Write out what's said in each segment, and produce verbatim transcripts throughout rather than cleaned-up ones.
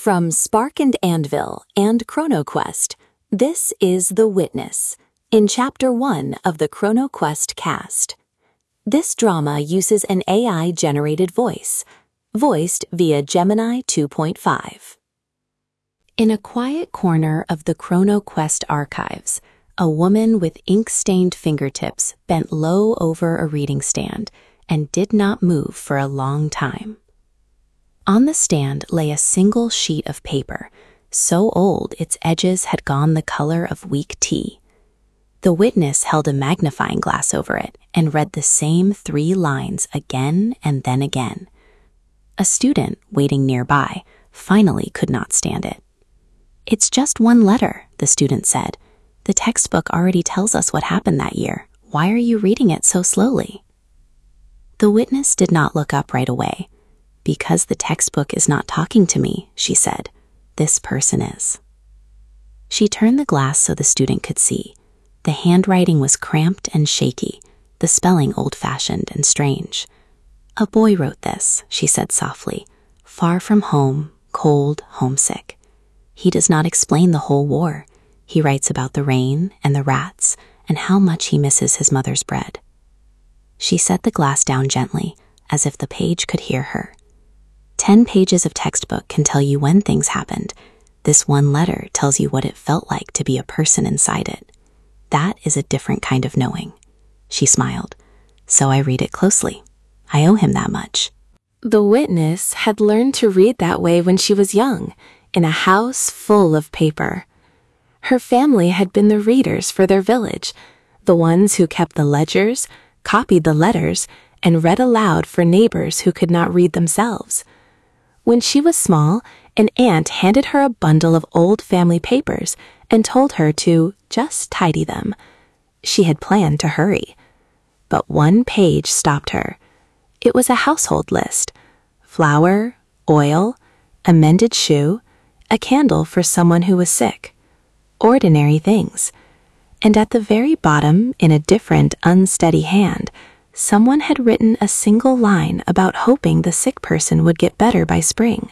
From Spark and Anvil and ChronoQuest, this is The Witness, in Chapter one of the ChronoQuest cast. This drama uses an A I-generated voice, voiced via Gemini two point five. In a quiet corner of the ChronoQuest archives, a woman with ink-stained fingertips bent low over a reading stand and did not move for a long time. On the stand lay a single sheet of paper, so old its edges had gone the color of weak tea. The witness held a magnifying glass over it and read the same three lines again and then again. A student waiting nearby finally could not stand it. "It's just one letter," the student said. "The textbook already tells us what happened that year. Why are you reading it so slowly?" The witness did not look up right away. "Because the textbook is not talking to me," she said. "This person is." She turned the glass so the student could see. The handwriting was cramped and shaky, the spelling old-fashioned and strange. "A boy wrote this," she said softly. "Far from home, cold, homesick. He does not explain the whole war. He writes about the rain and the rats and how much he misses his mother's bread." She set the glass down gently, as if the page could hear her. Ten pages of textbook can tell you when things happened. This one letter tells you what it felt like to be a person inside it. That is a different kind of knowing. She smiled. "So I read it closely. I owe him that much." The witness had learned to read that way when she was young, in a house full of paper. Her family had been the readers for their village, the ones who kept the ledgers, copied the letters, and read aloud for neighbors who could not read themselves. When she was small, an aunt handed her a bundle of old family papers and told her to just tidy them. She had planned to hurry. But one page stopped her. It was a household list: flour, oil, a mended shoe, a candle for someone who was sick. Ordinary things. And at the very bottom, in a different, unsteady hand, someone had written a single line about hoping the sick person would get better by spring.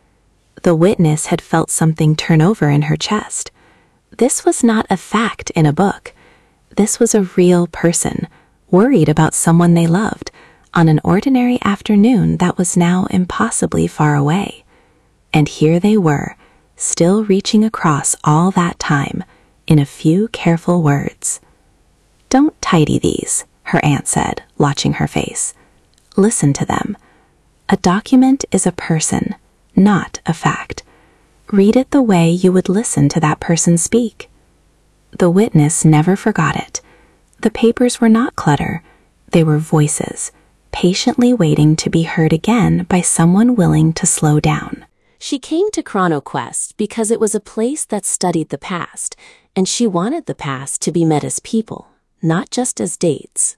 The witness had felt something turn over in her chest. This was not a fact in a book. This was a real person, worried about someone they loved, on an ordinary afternoon that was now impossibly far away. And here they were, still reaching across all that time, in a few careful words. "Don't tidy these," her aunt said, watching her face. "Listen to them. A document is a person, not a fact. Read it the way you would listen to that person speak." The witness never forgot it. The papers were not clutter. They were voices, patiently waiting to be heard again by someone willing to slow down. She came to ChronoQuest because it was a place that studied the past, and she wanted the past to be met as people, not just as dates.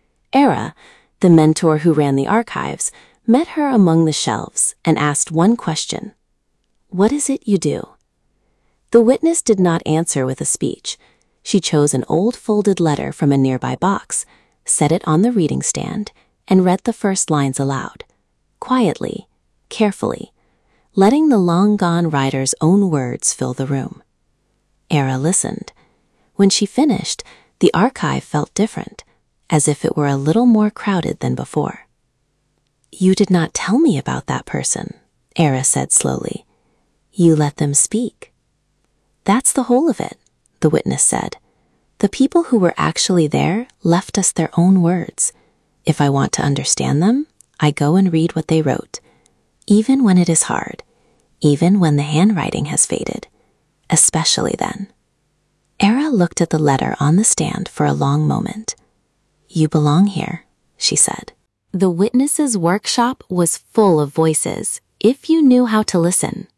Era, the mentor who ran the archives, met her among the shelves and asked one question. "What is it you do?" The witness did not answer with a speech. She chose an old folded letter from a nearby box, set it on the reading stand, and read the first lines aloud, quietly, carefully, letting the long-gone writer's own words fill the room. Era listened. When she finished, the archive felt different, as if it were a little more crowded than before. "You did not tell me about that person," Era said slowly. "You let them speak." "That's the whole of it," the witness said. "The people who were actually there left us their own words. If I want to understand them, I go and read what they wrote, even when it is hard, even when the handwriting has faded, especially then." Era looked at the letter on the stand for a long moment. "You belong here," she said. The witness's workshop was full of voices, if you knew how to listen.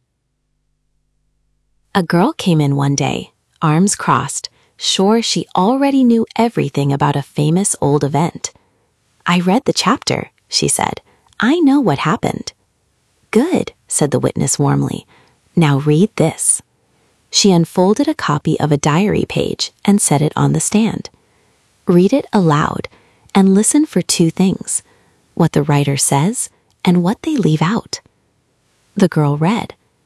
A girl came in one day, arms crossed, sure she already knew everything about a famous old event. "I read the chapter," she said. "I know what happened." "Good," said the witness warmly. "Now read this." She unfolded a copy of a diary page and set it on the stand. "Read it aloud and listen for two things, what the writer says and what they leave out." The girl read.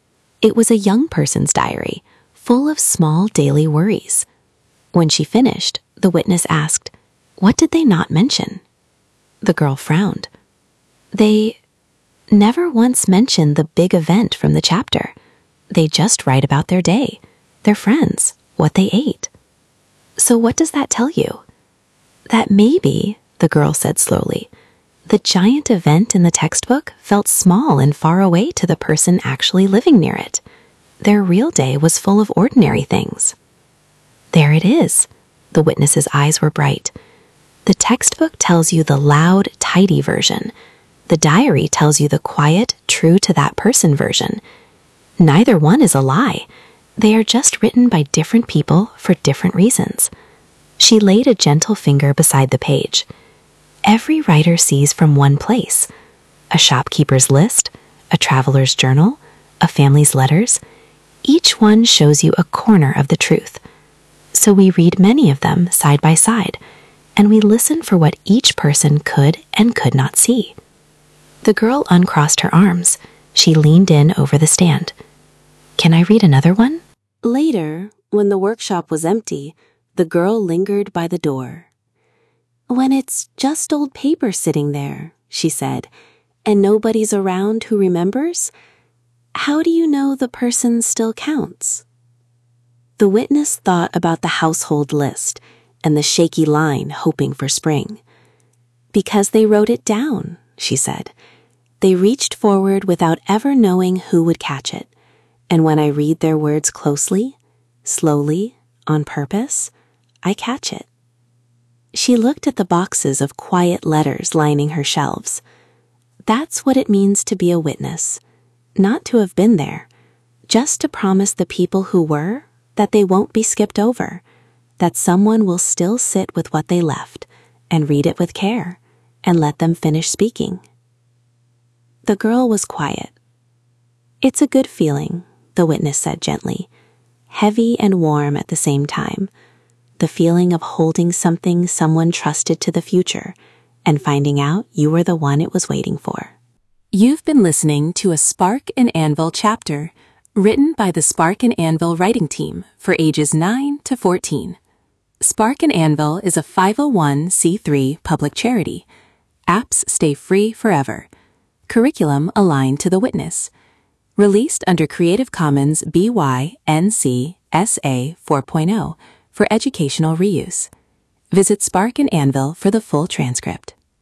It was a young person's diary, full of small daily worries. When she finished, the witness asked, "What did they not mention?" The girl frowned. They never once mentioned the big event from the chapter. They just write about their day, their friends, what they ate. So what does that tell you? That maybe, the girl said slowly, the giant event in the textbook felt small and far away to the person actually living near it. Their real day was full of ordinary things. There it is. The witness's eyes were bright. The textbook tells you the loud, tidy version. The diary tells you the quiet, true to that person version. Neither one is a lie. They are just written by different people for different reasons. She laid a gentle finger beside the page. Every writer sees from one place. A shopkeeper's list, a traveler's journal, a family's letters. Each one shows you a corner of the truth. So we read many of them side by side, and we listen for what each person could and could not see. The girl uncrossed her arms. She leaned in over the stand. "Can I read another one?" Later, when the workshop was empty, the girl lingered by the door. "When it's just old paper sitting there," she said, "and nobody's around who remembers, how do you know the person still counts?" The witness thought about the household list and the shaky line hoping for spring. "Because they wrote it down," she said. "They reached forward without ever knowing who would catch it. And when I read their words closely, slowly, on purpose, I catch it." She looked at the boxes of quiet letters lining her shelves. That's what it means to be a witness. Not to have been there, just to promise the people who were that they won't be skipped over, that someone will still sit with what they left and read it with care and let them finish speaking. The girl was quiet. "It's a good feeling," the witness said gently, "heavy and warm at the same time. The feeling of holding something someone trusted to the future and finding out you were the one it was waiting for." You've been listening to a Spark and Anvil chapter written by the Spark and Anvil writing team for ages nine to fourteen. Spark and Anvil is a five oh one c three public charity. Apps stay free forever. Curriculum aligned to the witness. Released under Creative Commons B Y N C S A four point oh for educational reuse. Visit Spark and Anvil for the full transcript.